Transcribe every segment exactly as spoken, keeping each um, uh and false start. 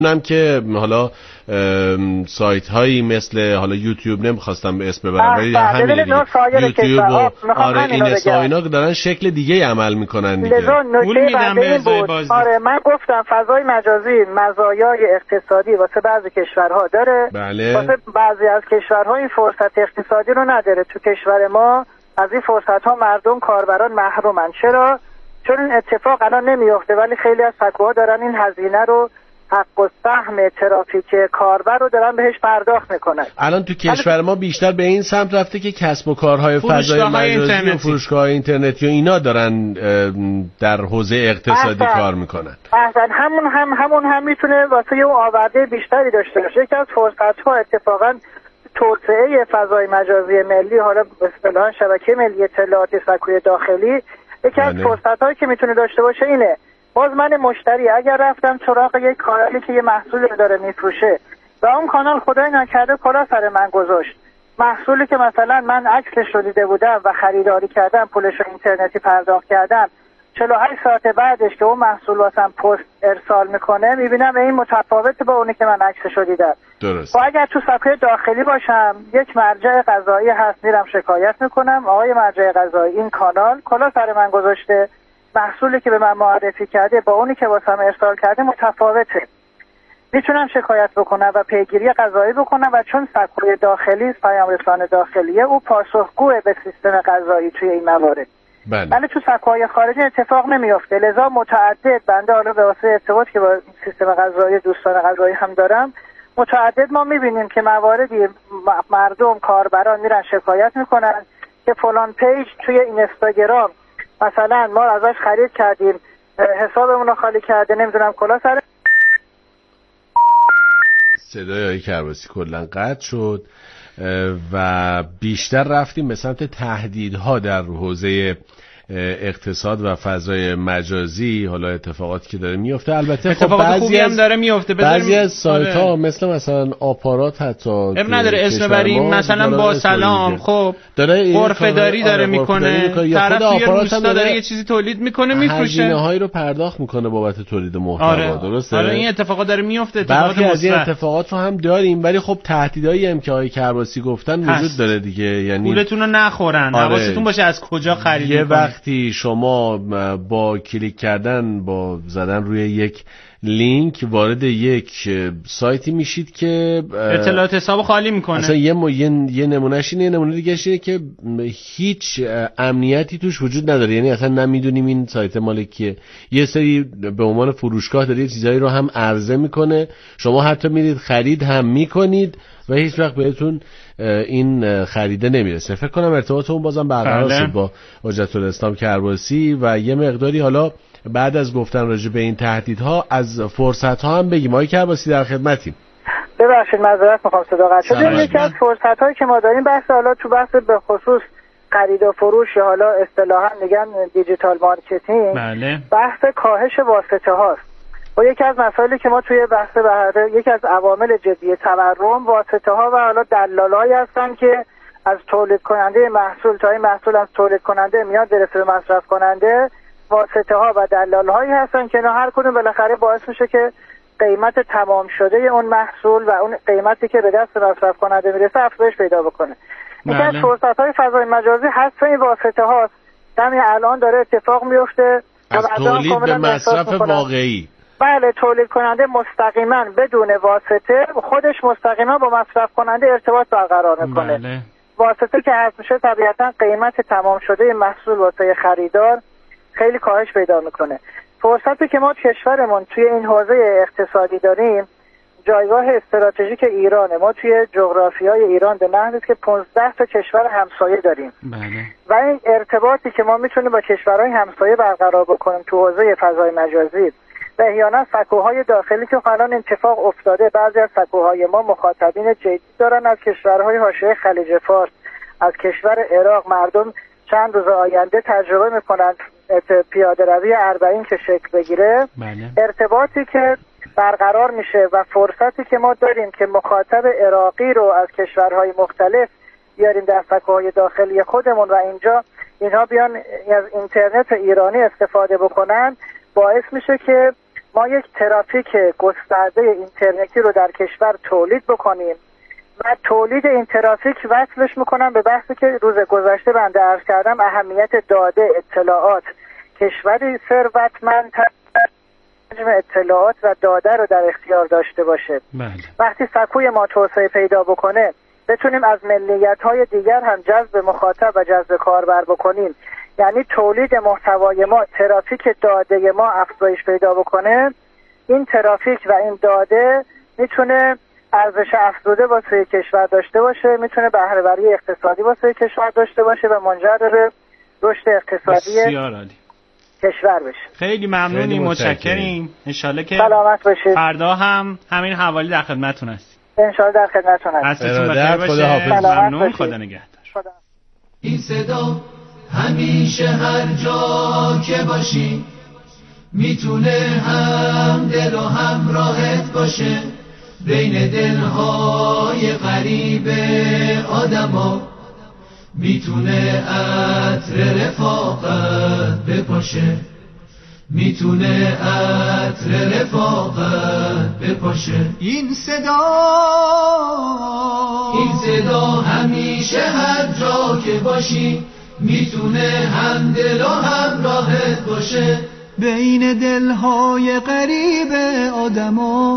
نم که حالا سایت هایی مثل حالا یوتیوب نمیخواستم به اسم ببرم ولی همین یوتیوب و آره این اینا دارن شکل دیگه عمل میکنن دیگه. پول میدن به ازای بازی. آره من گفتم فضای مجازی مزایای اقتصادی واسه بعضی کشورها داره. بله. واسه بعضی از کشورها این فرصت اقتصادی رو نداره. تو کشور ما از این فرصت ها مردم کاربران محرومن. چرا؟ چون این اتفاق الان نمیفته ولی خیلی از سکوها دارن این هزینه رو حق و سهم ترافیک کاربر رو دارن بهش پرداخت میکنن. الان تو کشور ما بیشتر به این سمت رفته که کسب و کارهای فضای مجازی و فروشگاه اینترنتی و اینا دارن در حوزه اقتصادی احسن. کار میکنن. احسن همون هم همون هم میتونه واسه اون آورده بیشتری داشته باشه. یکی از فرصت‌ها اتفاقا توسعه فضای مجازی ملی، حالا به اصطلاح شبکه ملی اطلاعات سکوی داخلی، یکی از فرصت‌هایی که میتونه داشته باشه اینه. باز من مشتری اگر رفتم سراغ یک کانالی که یه محصول داره میفروشه و اون کانال خدای نکرده کلا سر من گذاشت، محصولی که مثلا من عکسش رو دیده بودم و خریداری کردم، پولش رو اینترنتی پرداخت کردم، چهل و هشت ساعت بعدش که اون محصول واسم پست ارسال میکنه میبینم این متفاوته با اونی که من عکسش رو دیدم. درست. و اگر تو صفحه داخلی باشم یک مرجع قضایی هست، میرم شکایت میکنم آقای مرجع قضایی این کانال کلا سر من گذاشته، محصولی که به من معرفی کرده با اونی که واسم ارسال کرده متفاوته. میتونم شکایت بکنم و پیگیری قضایی بکنم و چون سکوی داخلی پیام رسان داخلیه او پاسخگوه به سیستم قضایی توی این موارد. بله. ولی تو سکوهای خارجی اتفاق نمیفته. لذا متعدد بنده حالا به واسه ارتباط که با سیستم قضایی دوستان قضایی هم دارم متعدد ما میبینیم که مواردی مردم کاربران میرن شکایت میکنن که فلان پیج توی اینستاگرام مثلا ما ازش خرید کردیم حسابمون رو خالی کرده، نمیدونم کلا سر صدای آقای کرباسی کلا قطع شد و بیشتر رفتیم به سمت تهدیدها در حوزه اقتصاد و فضای مجازی. حالا اتفاقاتی که داره میفته البته خب بعضی هم داره میفته بعضی از سایت ها مثل مثلا آپارات حتی اب نداره اسم بریم مثلا با سلام خب غرفه داری داره میکنه، طرف توی روستا داره یه چیزی تولید میکنه میفروشه، هزینه هایی رو پرداخت میکنه بابت تولید محتوا. آره. درسته. آره این اتفاقات داره میفته. برخی از این اتفاقات رو هم داریم ولی خب تهدیدایی هم که آقای کرباسی گفتن وجود داره دیگه، یعنی پولتون رو نخورن. آره. حواستون باشه از کجا خرید میکنید. وقتی شما با کلیک کردن با زدن روی یک لینک وارد یک سایتی میشید که اطلاعات حساب خالی میکنه. اصلا یه, م... یه... یه نمونهش اینه، نمونه دیگه اینه که هیچ امنیتی توش وجود نداره، یعنی اصلا نمیدونیم این سایت مال کیه. یه سری به عنوان فروشگاه داره چیزایی رو هم عرضه میکنه، شما حتی میرید خرید هم میکنید و هیچ وقت بهتون این خریده نمیرسه. فکر کنم ارتباطمون بازم برقرار شد با حجت الاسلام کرباسی و یه مقداری حالا بعد از گفتن راجع به این تهدیدها از فرصت‌ها هم بگیم. آقای کرباسی در خدمتیم. ببخشید معذرت میخوام صدا قطع شد. یکی از فرصت‌هایی که ما داریم بحث حالا تو بحث به خصوص خرید و فروش یا حالا اصطلاحاً میگن دیجیتال مارکتینگ، بله. بحث کاهش واسطه هاست. و یکی از مسائلی که ما توی بحث بهره یکی از عوامل جدی تورم واسطه ها و حالا دلالایی هستن که از تولید کننده محصول تا این محصول از تولید کننده میاد برسه به مصرف کننده، واسطه ها و دلالهایی هستن که اینا هر کدوم بالاخره باعث میشه که قیمت تمام شده اون محصول و اون قیمتی که به دست مصرف کننده میرسه افزایش پیدا بکنه. یکی از فرصت‌های فضای مجازی حذف این واسطه هاست. همین الان داره اتفاق میفته از تولید به مصرف واقعی. بله، تولید کننده مستقیما بدون واسطه خودش مستقیما با مصرف کننده ارتباط برقرار میکنه. بله. واسطه که حذف میشه طبیعتا قیمت تمام شده محصول واسه خریدار خیلی کاهش پیدا میکنه. فرصتی که ما کشورمون توی این حوزه اقتصادی داریم جایگاه استراتژیک ایرانه. ما توی جغرافیای ایران به نحوی که پانزده تا کشور همسایه داریم. بله. و این ارتباطی که ما میتونیم با کشورهای همسایه برقرار بکنیم تو حوزه فضای مجازی و احیانا سکوهای داخلی که الان اتفاق افتاده، بعضی از سکوهای ما مخاطبین جدی دارن از کشورهای حاشیه خلیج فارس، از کشور عراق. مردم چند روز آینده تجربه میکنن پیاده روی اربعین که شکل بگیره. بله. ارتباطی که برقرار میشه و فرصتی که ما داریم که مخاطب عراقی رو از کشورهای مختلف بیاریم در سکوهای داخلی خودمون و اینجا اینها بیان از اینترنت ایرانی استفاده بکنن، باعث میشه که ما یک ترافیک گسترده اینترنتی رو در کشور تولید بکنیم و تولید این ترافیک وصلش میکنم به بحثی که روز گذشته بنده عرض کردم، اهمیت داده اطلاعات. کشوری ثروتمند حجم اطلاعات و داده رو در اختیار داشته باشه. بله. وقتی سکوی ما توسعه پیدا بکنه بتونیم از ملیت‌های دیگر هم جذب مخاطب و جذب کاربر بکنیم، یعنی تولید محتوای ما، ترافیک داده ما افزایش پیدا بکنه، این ترافیک و این داده میتونه ارزش افزوده واسه کشور داشته باشه، میتونه بهره وری اقتصادی واسه کشور داشته باشه و منجر به رشد اقتصادی کشور بشه. خیلی ممنونیم، متشکریم. انشالله که سلامت باشید. فردا هم همین حوالی در خدمتتون هستیم. انشالله در خدمتتون هستیم. دستتون بخیر باشه. ممنون. خدا نگهدار. این صدا همیشه هر جا که باشی میتونه هم دل و هم راحت باشه، بین دلهای غریب آدما میتونه عطر رفاقت بپاشه، میتونه عطر رفاقت بپاشه. این صدا این صدا همیشه هر جا که باشی میتونه هم دل و هم راحت باشه، بین دلهای غریب آدما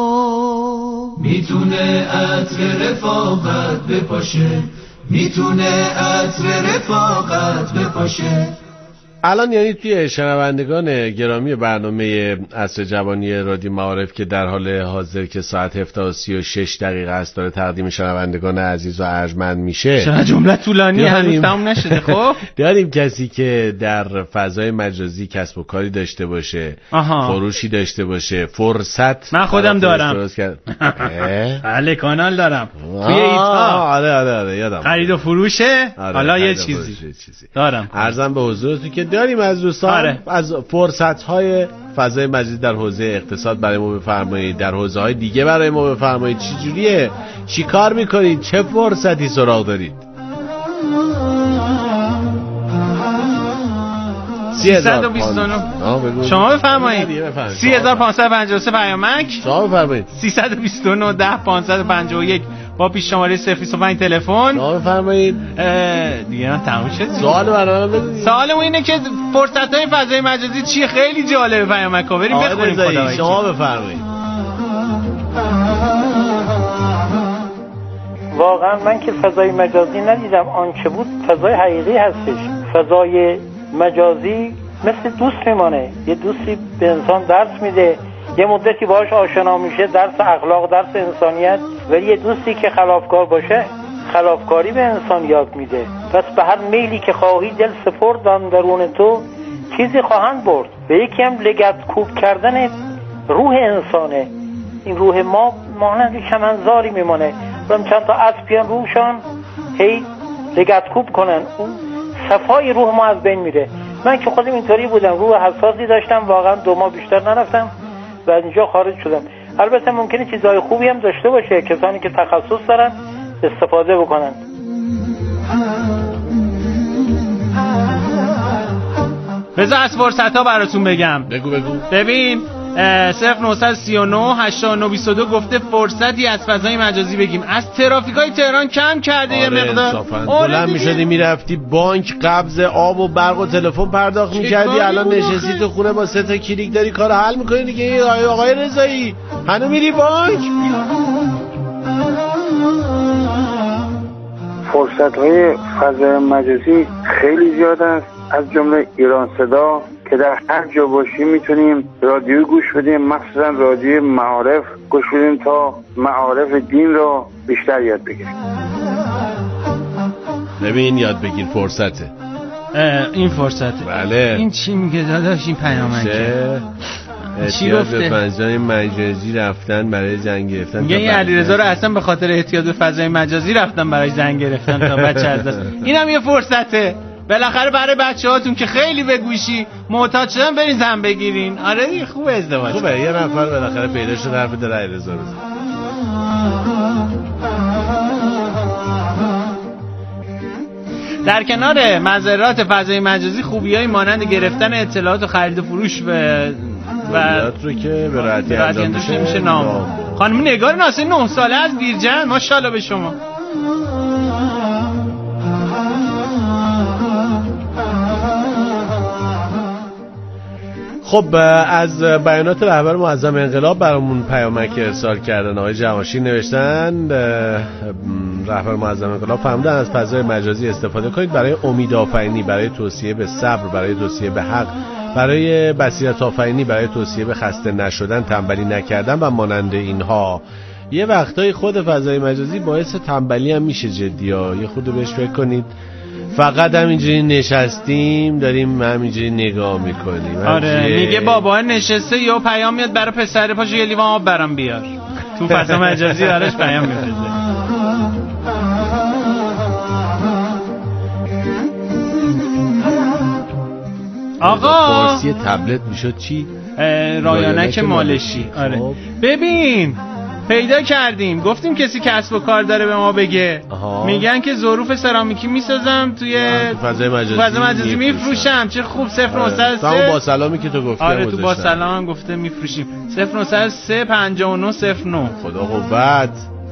میتونه عطر رفاقت بپاشه، میتونه عطر رفاقت بپاشه. الان یعنی توی شنوندگان گرامی برنامه عصر جوانی رادیو معارف که در حال حاضر که ساعت هفده و سی و شش دقیقه است داره تقدیم شنوندگان عزیز و ارجمند میشه، چرا جمله طولانی هنوز تموم نشده؟ خب داریم کسی که در فضای مجازی کسب و کاری داشته باشه، آها. فروشی داشته باشه، فرصت من خودم دارم. بله کانال دارم توی ایتا. آره آره آره یادم. خرید و فروشه. حالا یه چیزی دارم. عرضم به حضورتون که داریم از دوستان آره. از فرصت‌های فضای مجازی در حوزه اقتصاد برای ما بفرمایید، در حوزه‌های دیگه برای ما بفرمایید. چی جوریه؟ چی کار می‌کنید؟ چه فرصتی سراغ دارید؟ سیصد و بیست و نه شما بفرمایید. سه هزار و پانصد و پنجاه و سه پیامک. شما بفرمایید. سیصد و بیست و نه ده پانصد و پنجاه و یک با پیش شماره صفر صفر پنج تلفن. شما بفرمایید. دیگه من تموم شد. سوال برام بدید. سوالم اینه که فرصت‌های فضای مجازی چیه؟ خیلی جالبه پیامک‌ها. بریم بخونیم خدا. شما بفرمایید. واقعا من که فضای مجازی ندیدم، آنچه بود فضای حقیقی هستش. فضای مجازی مثل دوست میمانه، یه دوستی به انسان درس میده، یه مدتی باهاش آشنا میشه، درس اخلاق، درس انسانیت. ولی یه دوستی که خلافکار باشه خلافکاری به انسان یاد میده. پس به هر میلی که خواهی دل سپردن درون تو چیزی خواهند برد. و یکی هم لگد کوب کردن روح انسانه. این روح ما مانند چمنزاری میمانه، برم چند تا اسبیان روشان هی لگد کوب کنن، اون صفای روح ما از بین میره. من که خودم اینطوری بودم، روح حساسی داشتم، واقعا دو ماه بیشتر نرفتم و از اینجا خارج شدم. البته ممکنه چیزای خوبی هم داشته باشه، کسانی که تخصص دارن استفاده بکنن. بذار از فرصت ها براتون بگم. بگو بگو. ببین صفر نه سه نه هشتاد و نه بیست و دو گفته فرصتی از فضای مجازی بگیم. از ترافیکای تهران کم کرده یه مقدار. بلند میشدی میرفتی بانک قبض آب و برق و تلفن پرداخت میکردی، الان نشستی تو خونه با سه تا کلیک داری کارو حل میکنی دیگه. آقای رضایی هنوز میری بانک؟ فرصت‌های فضای مجازی خیلی زیاد است، از جمله ایران صدا که در هر جا باشیم میتونیم رادیو گوش بدیم، مخصوصا رادیو معارف گوش بدیم تا معارف دین رو بیشتر یاد بگیریم. ببین یاد بگیر فرصته. این فرصته. بله. این چی میگه داداش این پیامکه؟ چی گفته؟ به فضای مجازی رفتن برای زنگ گرفتن. میگه این علیرضا رو اصلا به خاطر احتیاط به فضای مجازی رفتن برای زنگ گرفتن تا بچه از دست. اینم یه فرصته. بالاخره برای بچه‌هاتون که خیلی به گوشی محتاج شدن برین زن بگیرین. آره خوبه ازدواج. خوبه یه نفر بالاخره پیدا شد حرف دل علیرضا رو. در کنار مزرات فضای مجازی خوبی‌های مانند گرفتن اطلاعات و خرید و فروش و و رو که به راحتی انجام بشه میشه نام. خانم نگار ناصری نه ساله از بیرجن، ماشاءالله به شما. خب از بیانات رهبر معظم انقلاب برامون پیامک ارسال کردن. آقای جماشی نوشتن رهبر معظم انقلاب فرمودن از فضای مجازی استفاده کنید برای امیدآفرینی، برای توصیه به صبر، برای توصیه به حق، برای بصیرت آفرینی، برای توصیه به خسته نشدن، تنبلی نکردن و مانند اینها. یه وقتای خود فضای مجازی باعث تنبلی هم میشه جدی ها. یه خود بهش فکر کنید، فقط همینجوری نشستیم داریم همینجوری نگاه میکنیم. آره میگه بابا نشسته یا پیام میاد برای پسر پاشو یه لیوان آب برام بیار. تو فضا مجازی براش پیام میفرسته. آقا فارسی تبلت میشد چی؟ رایانک مالشی. آره ببین پیدا کردیم، گفتیم کسی کسب و کار داره به ما بگه. آها. میگن که ظروف سرامیکی میسازم توی فضای مجازی, فضای مجازی میفروشم. چه خوب. صفر نهصد و سه آره. با سلامی که تو گفتی آره تو با سلام گفته میفروشیم. صفر نهصد و سه پنجاه و نه صفر نه. خدا قوت.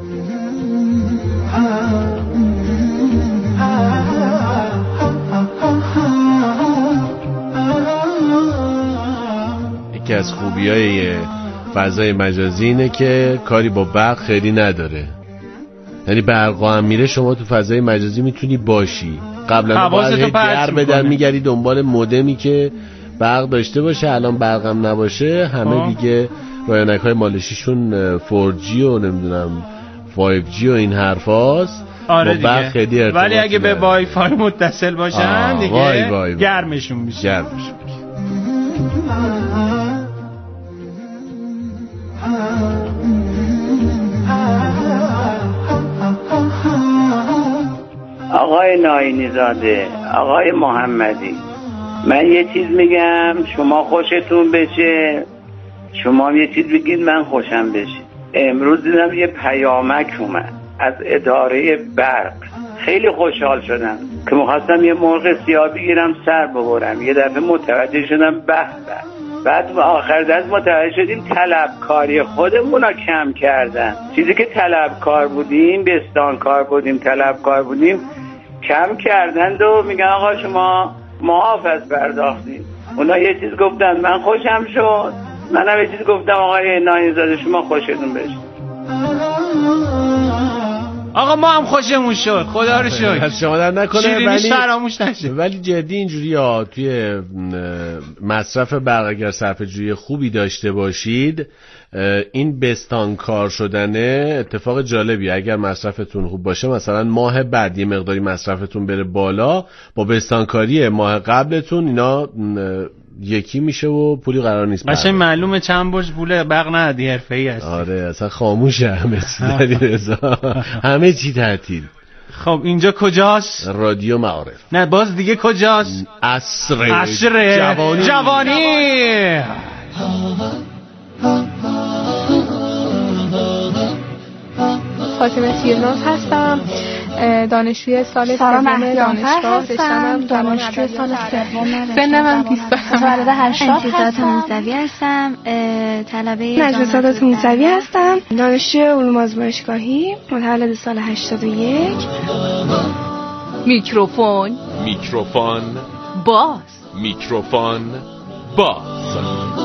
یکی از خوبیای فضای مجازی اینه که کاری با برق خیلی نداره. یعنی برق هم میره شما تو فضای مجازی میتونی باشی. قبلا باید هر بدن میگردی دنبال مودمی که برق داشته باشه، الان برق هم نباشه. همه آه. دیگه رایانک های مالشیشون فور جی و نمیدونم فایو جی و این حرفاست. آره با برق خیلی ارتباط ولی اگه به وای فای متصل باشن دیگه وای وای وای. گرمشون میشه. گرمشون میشه. آقای ناینی زاده، آقای محمدی، من یه چیز میگم شما خوشتون بشه، شما یه چیز بگید من خوشم بشه. امروز دیدم یه پیامک اومد از اداره برق، خیلی خوشحال شدم که می‌خواستم یه مرغ سیاه بگیرم سر ببرم. یه دفعه متوجه شدم به به. بعد آخر دست متوجه شدیم طلبکاری خودمون رو کم کردن. چیزی که طلبکار بودیم، بستانکار بودیم، طلبکار بودیم، کم کردند و میگن آقا شما محافظ پرداختید. اونا یه چیز گفتن من خوشم شد، منم یه چیز گفتم آقای ناینزاده شما خوشتون بشه. آقا ما هم خوشمون شد، خدا رو شکر. شما در نکنه ولی فراموش نشه. ولی جدی اینجوری ها توی مصرف برق اگر صرفه‌جویی خوبی داشته باشید، این بستانکار شدنه اتفاق جالبیه. اگر مصرفتون خوب باشه مثلا ماه بعد یه مقداری مصرفتون بره بالا، با بستانکاری ماه قبلتون اینا یکی میشه و پولی قرار نیست. باشه معلومه چند برج پول برق ندی، حرفه‌ای هست. آره اصلا خاموشه همه چی در این رضا. همه چی تعطیل. خب اینجا کجاست؟ رادیو معارف. نه باز دیگه کجاست؟ عصر عصر جوانی. جوانی. فاطمه تیرناز هستم، دانشجوی سال سوم دانشگاه هستم، دانشجوی سال سوم. سنم هم بیست متولد هشتاد هستم. موسوی هستم، طلبه نجمه موسوی هستم، دانشجوی علوم آزمایشگاهی، متولد سال هشتاد و یک. میکروفون میکروفون باز میکروفون باز.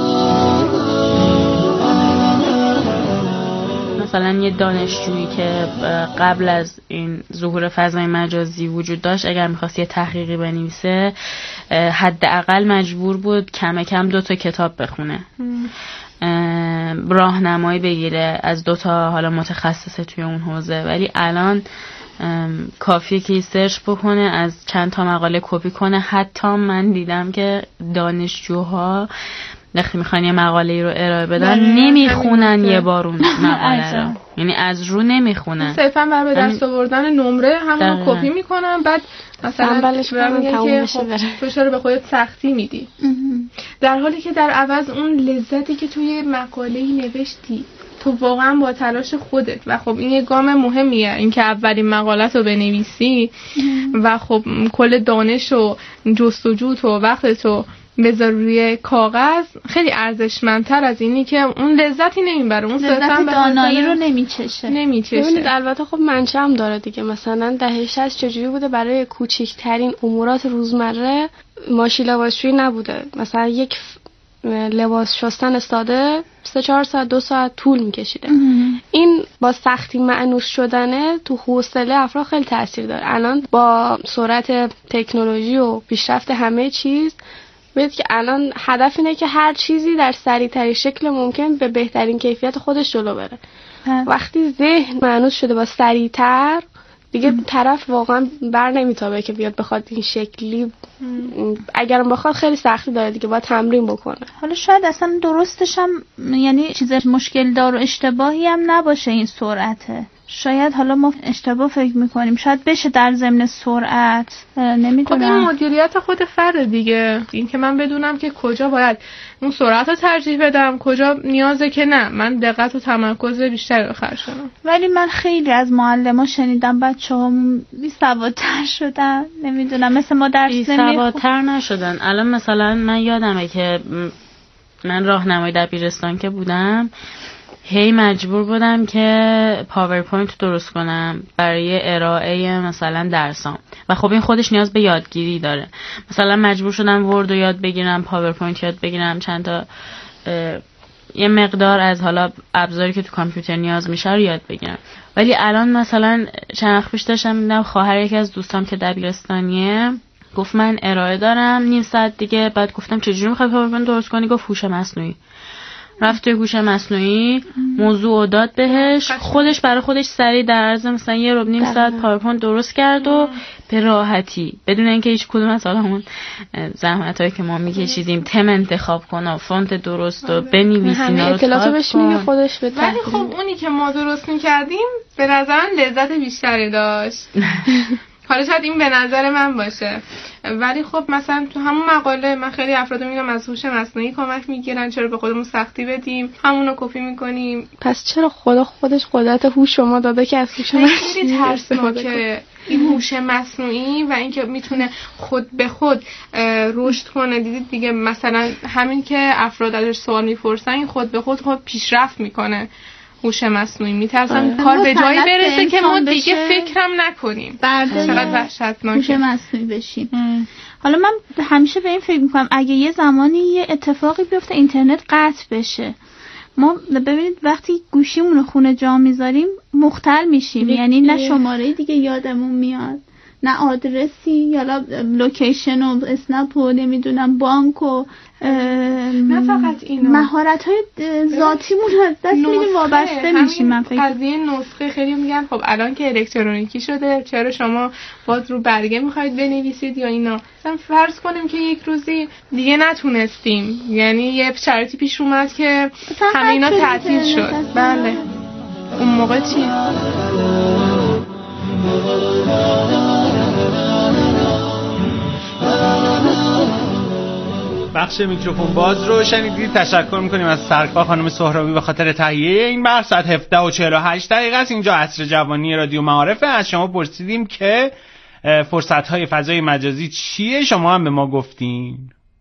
مثلا یه دانشجویی که قبل از این ظهور فضای مجازی وجود داشت، اگر می‌خواست یه تحقیقی بنویسه حداقل مجبور بود کم کم دو تا کتاب بخونه، راهنمایی بگیره از دو تا حالا متخصص توی اون حوزه. ولی الان کافیه که سرچ بکنه، از چند تا مقاله کپی کنه. حتی من دیدم که دانشجوها وقتی میخوان یه مقاله رو ارائه بدن نمیخونن یه بار اون مقاله رو، یعنی از رو نمیخونن، صرفا برای به دست آوردن نمره همون رو کپی میکنن، بعد مثلا میگه خب تو چرا به خودت سختی میدی، در حالی که در عوض اون لذتی که توی مقاله‌ای نوشتی تو واقعا با تلاش خودت، و خب این یه گام مهمیه، اینکه اولین مقالت رو بنویسی و خب کل دانش و جستجوت و وقتت رو بذار روی کاغذ خیلی ارزشمندتر از اینی که اون لذتی نمیبره، اون لذت دانایی رو نمیچشه نمیچشه. البته خب منشه هم داره دیگه. مثلا دهه شصت چجوری بوده برای کوچکترین امورات روزمره ماشین لباسشویی نبوده. مثلا یک لباس شستن ساده سه چهار ساعت دو ساعت طول میکشیده. این با سختی مأنوس شدنه تو حوصله افراد خیلی تاثیر داره. الان با سرعت تکنولوژی و پیشرفت همه چیز ببینید که الان هدف اینه که هر چیزی در سریع‌ترین شکل ممکن به بهترین کیفیت خودش جلو بره. وقتی ذهن مأنوس شده با سریع‌تر دیگه طرف واقعا بر نمیتابه که بیاد بخواد این شکلی، اگرم بخواد خیلی سختی داره دیگه، باید تمرین بکنه. حالا شاید اصلا درستش هم یعنی چیز مشکل دار و اشتباهی هم نباشه این سرعته. شاید حالا ما اشتباه فکر میکنیم، شاید بشه در ضمن سرعت، نمیدونم. خب این مدیریت خود فرد دیگه، این که من بدونم که کجا باید اون سرعت رو ترجیح بدم، کجا نیازه که نه من دقت و تمرکز بیشتری رو خرج کنم. ولی من خیلی از معلما شنیدم بچه‌هامون بی‌سوادتر شدن، نمیدونم مثل ما درس نمیخونن. بی‌سوادتر نشدن. الان مثلا من یادمه که من راهنمای دبیرستان که بودم هی مجبور بودم که پاورپوینت درست کنم برای ارائه مثلا درسام و خب این خودش نیاز به یادگیری داره. مثلا مجبور شدم ورد رو یاد بگیرم، پاورپوینت یاد بگیرم، چند تا یه مقدار از حالا ابزاری که تو کامپیوتر نیاز میشه رو یاد بگیرم. ولی الان مثلا چند وقت پیش داشتم می‌دیدم خواهر یکی از دوستام که دبیرستانیه گفت من ارائه دارم نیم ساعت دیگه. بعد گفتم چجوری می‌خوای پاورپوینت درست کنی؟ گفت هوش مصنوعی. رفت توی هوش مصنوعی موضوع داد بهش، خودش برای خودش سریع در عرض مثلا یه ربع نیم ساعت پاورپوینت درست کرد و به راحتی بدون اینکه هیچ کدوم از همون زحمتایی که ما میکشیدیم تم انتخاب کنه، فونت درست و بنویسی، اینا رو اطلاعاتو بهش میگه خودش به ولی خب اونی که ما درست میکردیم به نظرم لذت بیشتری داشت. حالا شاید این به نظر من باشه، ولی خب مثلا تو همون مقاله من خیلی افراد میگم از هوش مصنوعی کمک میگیرن، چرا به خودمون سختی بدیم، همونو کپی میکنیم. پس چرا خدا خودش قدرت هوش شما داده که از هوش مصنوعی ترسناکه این هوش مصنوعی و اینکه میتونه خود به خود رشد کنه. دیدید دیگه مثلا همین که افراد ازش سوال میپرسن این خود به خود خود پیشرفت میکنه. هوش مصنوعی میترسم کار به جایی برسه که ما دیگه فکرم نکنیم، چقدر وحشتناکه هوش مصنوعی بشیم. ام. حالا من همیشه به این فکر میکنم اگه یه زمانی یه اتفاقی بیفته اینترنت قطع بشه، ما ببینید وقتی گوشیمون رو خونه جا میذاریم مختل میشیم، یعنی نه شماره دیگه یادمون میاد، نه آدرسی یا لوکیشن و اسنپ و نمیدونم بانک و نه فقط اینو، مهارت‌های ذاتیمون از دست میدیم، وابسته میشیم. من فکر قضیه نسخه خیلی میگن خب الان که الکترونیکی شده چرا شما باز رو برگه میخواید بنویسید یا اینا. مثلا فرض کنیم که یک روزی دیگه نتونستیم، یعنی یه شرایطی پیش اومد که همه اینا تعطیل شد، بله اون موقع چی؟ بخش میکروفون باز رو شنیدید. تشکر میکنیم از سرکار خانم سهرابی به خاطر تهیه این بحث. ساعت هفده و چهل و هشت دقیقه است. اینجا عصر جوانی رادیو معارفه. از شما پرسیدیم که فرصت‌های فضای مجازی چیه، شما هم به ما گفتین.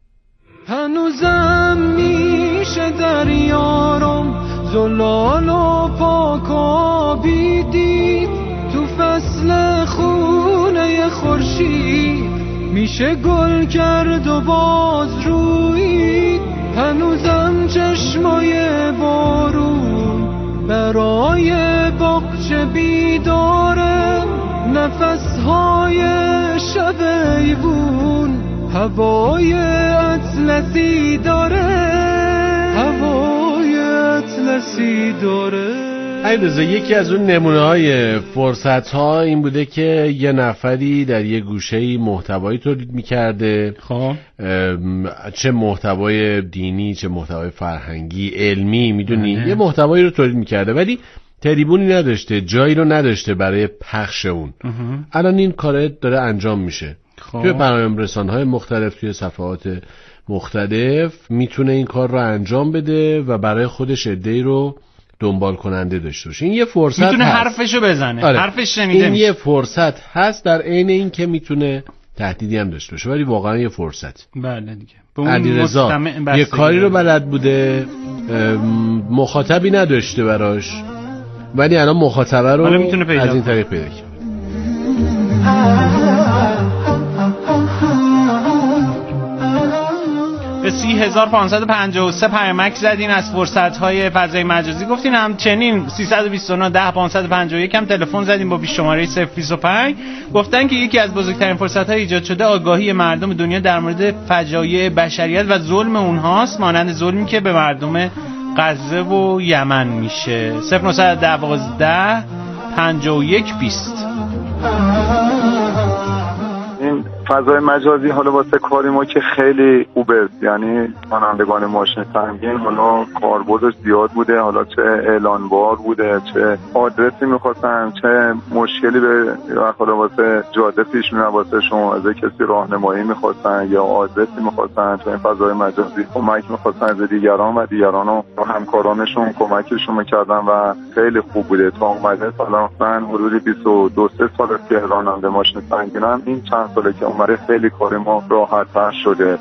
هنوزم میشه در یارم زلال و پاکابی دید، تو فصل خونه خورشید میشه گل کرد و باز روید. هنوزم چشمای بارون برای باغچه بیدارم، نفسهای شب ایوون هوای اطلسی داره، هوای اطلسی داره. علیرضا یکی از اون نمونه های فرصت ها این بوده که یه نفری در یه گوشه‌ای محتوایی تولید می‌کرده، خب چه محتوای دینی چه محتوای فرهنگی علمی، میدونی یه محتوایی رو تولید می‌کرده ولی تریبونی نداشته، جایی رو نداشته برای پخش اون. الان این کار داره انجام میشه توی برنامه رسانه‌های مختلف، توی صفحات مختلف میتونه این کار رو انجام بده و برای خودش عده‌ای رو دنبال کننده داشته باشه. این یه فرصت میتونه هست. حرفشو بزنه. آره. حرفش شنیده این میشه. یه فرصت هست در عین این که میتونه تهدیدی هم داشته باشه، ولی واقعا یه فرصت. بله دیگه. علیرضا یه کاری رو بلد بوده، مخاطبی نداشته براش، ولی الان مخاطبه رو از این طریق پیدا کرد. به سی هزار و پانصد و پنجاه و سه پیامک زدین از فرصت‌های فضای مجازی، گفتین همچنین سیصد و بیست و نه ده پانصد و پنجاه و یک هم تلفن زدین با بیست شماره صفر بیست و پنج. گفتن که یکی از بزرگترین فرصت‌های ایجاد شده آگاهی مردم دنیا در مورد فجایع بشریت و ظلم اونهاست، مانند ظلمی که به مردم غزه و یمن میشه. صفر نهصد و دوازده پنجاه و یک بیست. این فضای مجازی حالا واسه کاری ما که خیلی خوبه، یعنی رانندگان ماشین سنگین حالا کاربردش زیاد بوده، حالا چه اعلانبار بوده، چه آدرسی میخواستن، چه مشکلی به حالا واسه جاده پیش میاد، واسه شما از کسی راهنمایی میخواستن یا آدرسی میخواستن، تو این فضای مجازی کمک میخواستن از دیگران و دیگران و همکارانشون کمکشون میکردن و خیلی خوب بوده. تا اومده سالا من حدود بیست و دو سال که راننده ماشین سنگینم، این چند ساله که اومده خیلی کار ما راحت تر شده.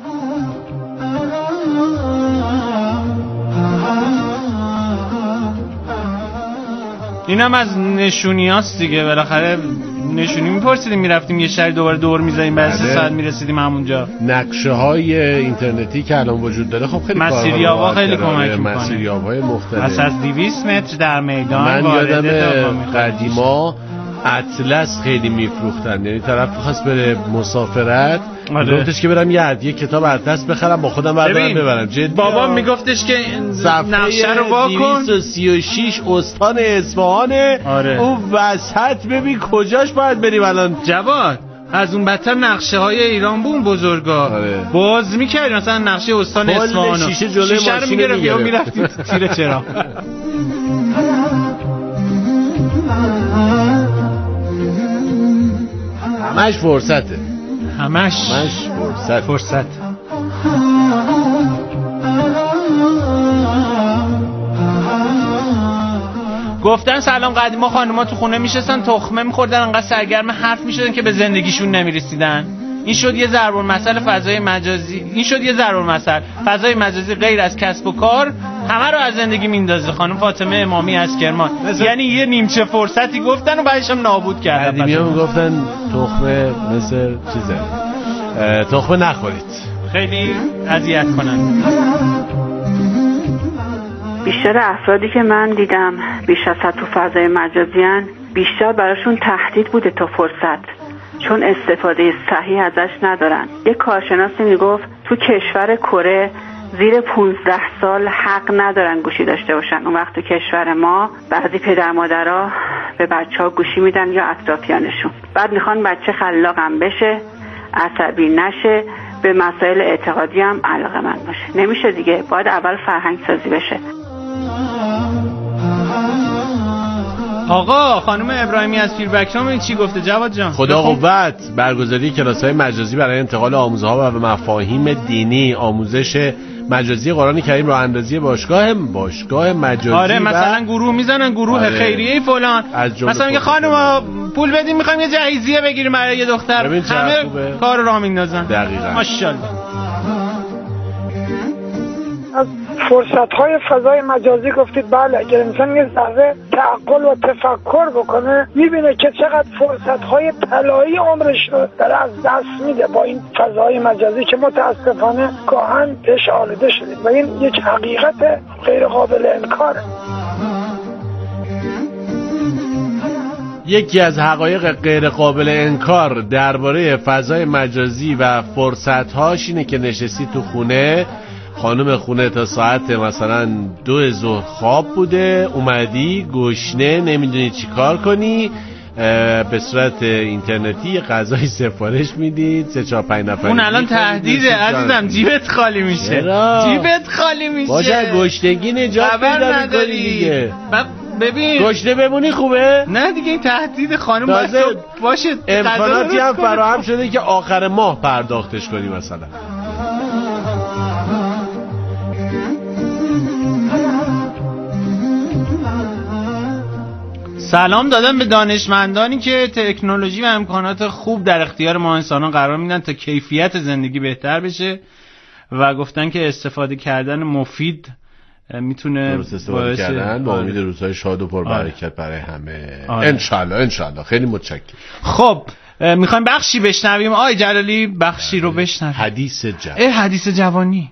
اینم از نشونیاست دیگه، بالاخره نشونی میپرسیدیم میرفتیم یه شهر دوباره دور میزنیم بعد سه ساعت میرسیدیم همونجا. نقشه های اینترنتی که الان وجود داره خب خیلی مسیریابا خیلی کمک میکنه، مسیریابای مختلف از از دویست متر در میدان. من یادم قدیما اطلس خیلی میفروختن، یعنی طرف خواست بره مسافرت میگفتش که برم یه یه کتاب اطلس بخرم با خودم بردارم ببرم. جدی بابا میگفتش که نقشه رو وا کن، دویست و سی و شش استان اصفهانه. آره. اون وسط ببین کجاش باید بریم الان. جواد از اون بدتر نقشه های ایران بون بزرگا. آره. باز میکردی مثلا نقشه استان اصفهان شیشه جلوی ماشین میگرفت یا میرفتی تیر چرا. همش فرصته، همش همش فرصت فرصت. گفتن سلام قدیما خانوما تو خونه میشستن تخمه میخوردن انقدر سرگرم حرف میشدن که به زندگیشون نمیرسیدن. این شد یه ضرب المثل فضای مجازی. این شد یه ضرب المثل فضای مجازی غیر از کسب و کار همه رو از زندگی میندازه. خانم فاطمه امامی از کرمان مثل... یعنی یه نیمچه فرصتی گفتن و بعدش هم نابود کردن. قدیمی‌ها گفتن تخمه مثل چیزه، تخمه نخورید، خیلی اذیت کنن. بیشتر افرادی که من دیدم بیش از حد تو فضای مجازی ان، بیشتر براشون تهدید بوده تا فرصت، چون استفاده صحیح ازش ندارن. یک کارشناسی میگفت تو کشور کره زیر پونزده سال حق ندارن گوشی داشته باشن. اون وقت تو کشور ما بعضی پدر مادرها به بچه‌ها گوشی میدن یا اطرافیانشون، بعد میخوان بچه خلاقم بشه، عصبی نشه، به مسائل اعتقادی هم علاقه‌مند باشه. نمیشه دیگه، باید اول فرهنگ سازی بشه. آقا خانم ابراهیمی از فیربکرام این چی گفته جواد جان؟ خدا قوت. برگزاری کلاس‌های مجازی برای انتقال آموزها و مفاهیم دینی، آموزش مجازی قرآن کریم راه اندازی باشگاه باشگاه مجازی. آره مثلا گروه میزنن، گروه آره. خیریه فلان، مثلا میگه خانم پول بدین میخوایم یه جایزه بگیریم برای یه دختر، همه کار راه میندازن. دقیقاً. ماشاءالله. از فرصت‌های فضای مجازی گفتید، بله اگر انسان یه ذره تعقل و تفکر بکنه میبینه که چقدر فرصت‌های طلایی عمرش رو داره از دست میده با این فضای مجازی که متاسفانه گاهن بهش آلوده شدیم و این یک حقیقت غیر قابل انکاره. یکی از حقایق غیر قابل انکار درباره فضای مجازی و فرصت‌هاش اینه که نشستی تو خونه، خانم خونه تا ساعت مثلا دو ظهر خواب بوده، اومدی گشنه نمیدونی چی کار کنی، به صورت اینترنتی غذای سفارش میدید، سه چهار پنج نفر. اون الان تهدیده عزیزم، جیبت خالی میشه. جیبت خالی میشه. باشه گشنگی نجات پیدا می‌کنی دیگه. ببین گشنه بمونی خوبه؟ نه دیگه این تهدید خانم باشه. امکاناتی هم فراهم شده که آخر ماه پرداختش کنی مثلا. سلام دادم به دانشمندانی که تکنولوژی و امکانات خوب در اختیار ما انسانان قرار میدن تا کیفیت زندگی بهتر بشه و گفتن که استفاده کردن مفید میتونه درست استفاده کردن با امید روزهای شاد و پربرکت برای همه. انشالله انشالله. خیلی متشکرم. خب میخوایم بخشی بشنویم آقای جلالی، بخشی رو بشنویم. حدیث جوانی. اه حدیث جوانی.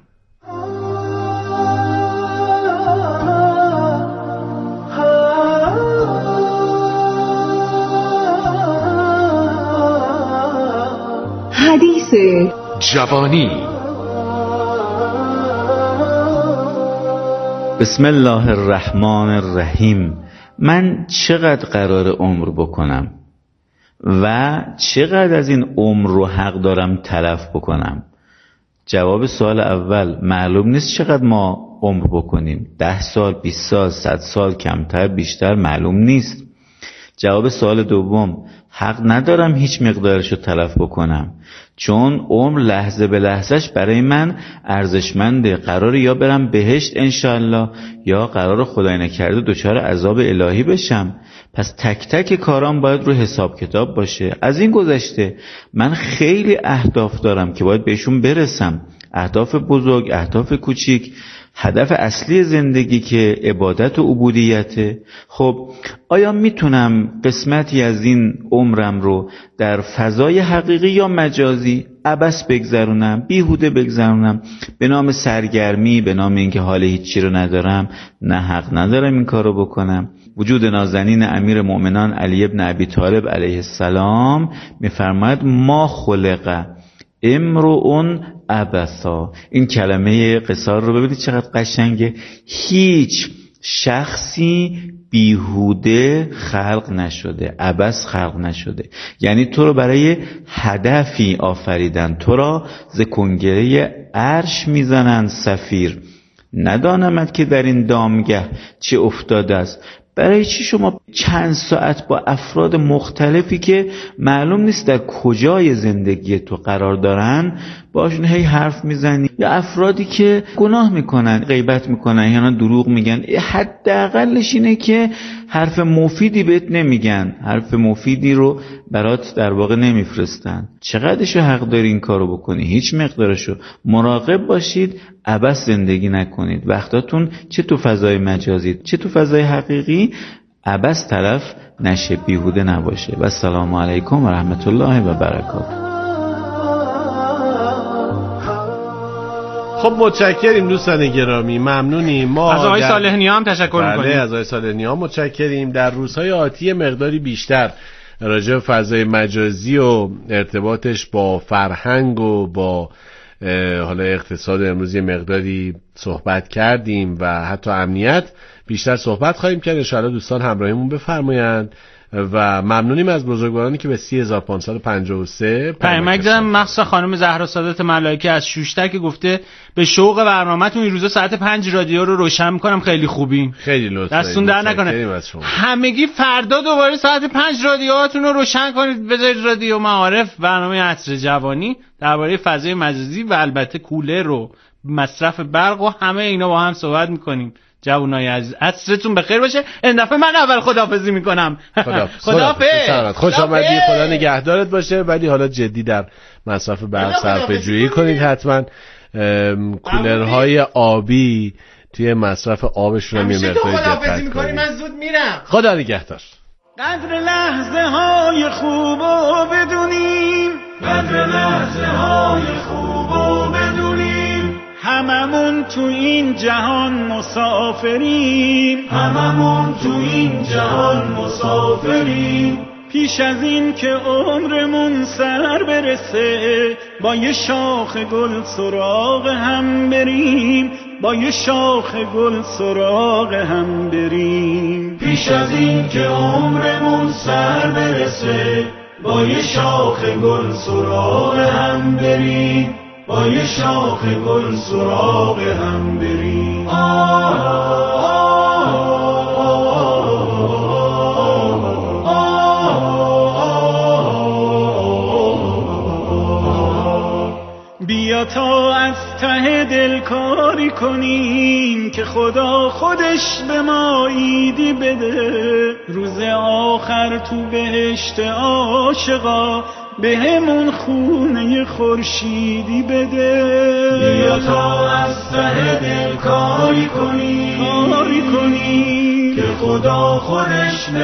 حدیث جوانی. بسم الله الرحمن الرحیم. من چقدر قرار عمر بکنم و چقدر از این عمر رو حق دارم تلف بکنم؟ جواب سوال اول معلوم نیست چقدر ما عمر بکنیم. ده سال، بیست سال، صد سال، کمتر بیشتر معلوم نیست. جواب سوال دوم حق ندارم هیچ مقدارش رو تلف بکنم، چون عمر لحظه به لحظهش برای من ارزشمنده. قرار یا برم بهشت انشالله یا قرار خدای نکرده دچار عذاب الهی بشم. پس تک تک کارام باید رو حساب کتاب باشه. از این گذشته من خیلی اهداف دارم که باید بهشون برسم، اهداف بزرگ، اهداف کوچیک. هدف اصلی زندگی که عبادت و عبودیته. خب آیا میتونم قسمتی از این عمرم رو در فضای حقیقی یا مجازی عبث بگذرونم، بیهوده بگذرونم، به نام سرگرمی، به نام اینکه حال هیچی رو ندارم؟ نه، حق ندارم این کارو بکنم. وجود نازنین امیر مؤمنان علی ابن ابی طالب علیه السلام میفرماید ما خلق امرؤ عبثا. این کلمه قصار رو ببینید چقدر قشنگه. هیچ شخصی بیهوده خلق نشده، عبث خلق نشده. یعنی تو رو برای هدفی آفریدن، تو را ز کنگره عرش میزنن صفیر. ندانمت که در این دامگه چه افتاده است. برای چی شما چند ساعت با افراد مختلفی که معلوم نیست در کجای زندگی تو قرار دارن باشون هی حرف میزنی؟ یا افرادی که گناه میکنن، غیبت میکنن یا دروغ میگن، حداقلش اینه که حرف مفیدی بهت نمیگن، حرف مفیدی رو برات در واقع نمیفرستن. چقدرشو حق داری این کارو بکنی؟ هیچ مقدارشو. مراقب باشید عبث زندگی نکنید. وقتاتون چه تو فضای مجازی چه تو فضای حقیقی عبث طرف نشه، بیهوده نباشه. و السلام علیکم و رحمت الله و برکاته. خب متشکریم دوستان گرامی، ممنونیم. ما از آقای صالح‌نیا هم تشکر می‌کنیم. بله از آقای صالح‌نیا متشکریم. در روزهای آتی مقداری بیشتر راجع به فضای مجازی و ارتباطش با فرهنگ و با حالا اقتصاد امروزی مقداری صحبت کردیم و حتی امنیت بیشتر صحبت خواهیم کرد. ان شاءالله دوستان همراهیمون بفرمایند و ممنونیم از بزرگوارانی که به سی هزار و پانصد و پنجاه و سه پیامک دادن، مخصوصا خانم زهرا سادات ملائکه از شوشتر که گفته به شوق برنامه‌تون این روزا ساعت پنج رادیو رو روشن می‌کنم. خیلی خوبین، خیلی لطف دارید، دستون در نکنه. همگی فردا دوباره ساعت پنج رادیوهاتون رو روشن کنید، بذارید رادیو معارف برنامه عصر جوانی درباره فضای مجازی و البته کولر و مصرف برق و همه اینا با هم صحبت می‌کنیم. جوانای عزیز عصرتون بخیر باشه. این دفعه من اول خداحافظی میکنم. خداحافظ. خداحافظ. خوش آمدی، خدا نگهدارت باشه. ولی حالا جدی در مصرف برق صرفه جویی کنید حتما. کولرهای آبی توی مصرف آبشون هم یه مقداری دقت کنید. من زود میرم. خدا نگهدار. قدر لحظه های خوبو بدونیم، قدر لحظه های خوبو بدونیم. هممون تو این جهان مسافریم، هممون تو این جهان مسافریم. پیش از این که عمرمون سر برسه با یه شاخ گل سراغ هم بریم، با یه شاخ گل سراغ هم بریم. پیش از این که عمرمون سر برسه با یه شاخ گل سراغ هم بریم، با یه شاخ گل سراغ هم بریم. بیا تا از ته دل کاری کنیم که خدا خودش به ما ایدی بده، روز آخر تو بهشت عاشقا به همون خونه خورشیدی بده. بیا تا از ته دل کاری کنی، کاری کنی که خدا خودش